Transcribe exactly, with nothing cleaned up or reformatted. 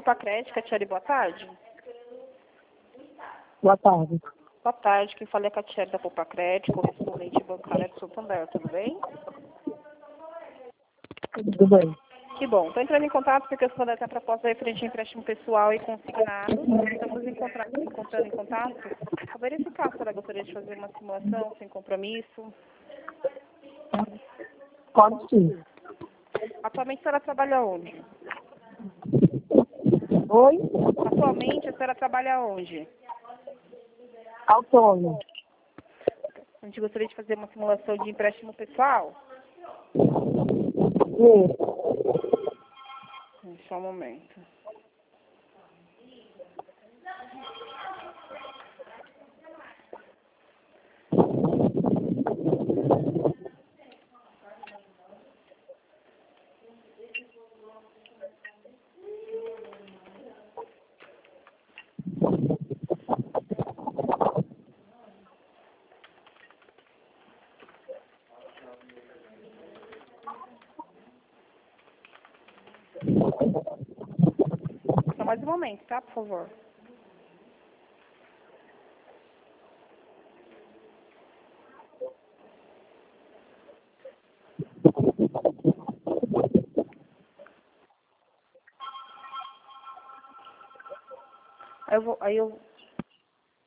Pacred, Catiele, boa tarde. Boa tarde. Boa tarde, quem fala é a Catiele da Pacred, correspondente bancária de Santander, tudo bem? Tudo bem. Que bom. Estou entrando em contato porque eu sou da proposta referente a empréstimo pessoal e consignado. Estamos encontra encontrando em contato para verificar se ela gostaria de fazer uma simulação sem compromisso. Pode sim. Atualmente a senhora trabalha onde? Oi? Atualmente a senhora trabalha onde? Autônomo. A gente gostaria de fazer uma simulação de empréstimo pessoal? Sim. Só um momento. Só mais um momento, tá? Por favor. Aí eu vou, aí eu